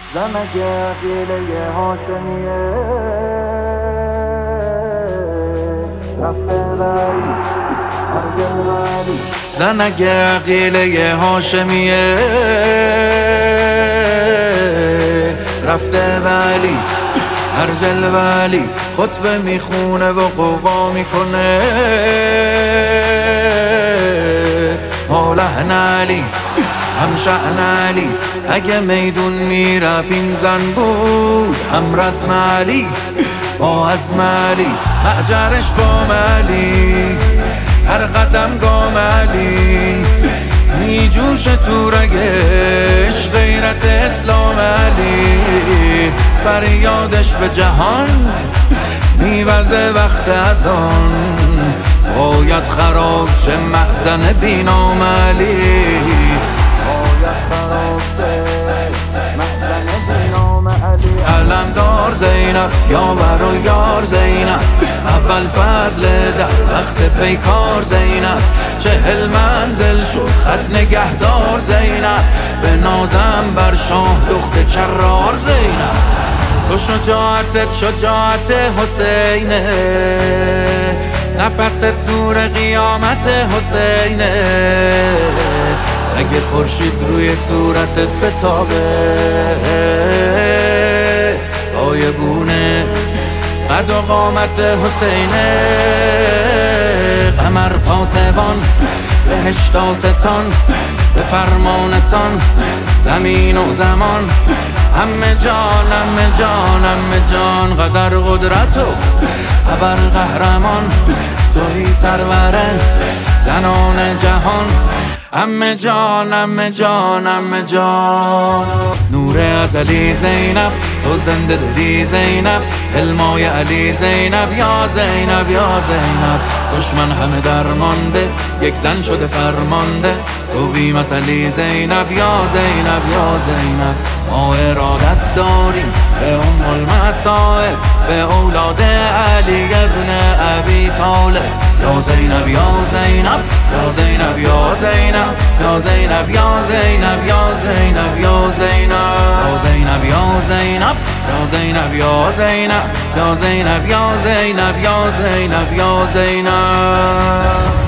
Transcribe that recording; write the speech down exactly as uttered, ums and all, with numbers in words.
زنگ عقیله هاشمیه رفته ولی هرگز ولی زنگ عقیله هاشمیه رفته ولی هرجل ولی خطبه میخونه و قوقا میکنه مولهن علی هم شأن علی اگه میدون میرفت این زن بود هم رسم علی با عزم علی معجرش با علی هر قدم گام علی میجوش تو رگش غیرت اسلام علی فریادش به جهان میوزه وقت از آن باید خراب شه مخزن بینام علی باید خراب شه مخزن بینام علی علمدار زینب یاور و یار زینب اول فضل در وقت پیکار زینب چهل منزل شد خط نگهدار زینب به نازم بر شاه دخت کرار زینب تو شجاعتت شجاعت حسینه نفست زور قیامت حسینه اگه خورشید روی صورتت بتابه سایبونه قد و قامت حسینه قمر پاسبان بهشت آستان به فرمانتان زمین و زمان همه جان همه جان همه جان قدر قدرت و ابر قهرمان توی سرورن زنان جهان همه جان همه جان همه جان نور ازلی زینب تو زنده دلی زینب علمای علی زینب یا زینب یا زینب دشمن همه درمانده یک زن شده فرمانده تو بی مثلی زینب یا زینب یا زینب ما ارادت داریم به ام المصائب به اولاد علی ابن ابی طالب یا زینب یا زینب یا زینب یا زینب یا زینب یا زینب یا زینب یا زینب یا زینب یا زینب یا زینب یا زینب یا زینب یا زینب یا زینب یا زینب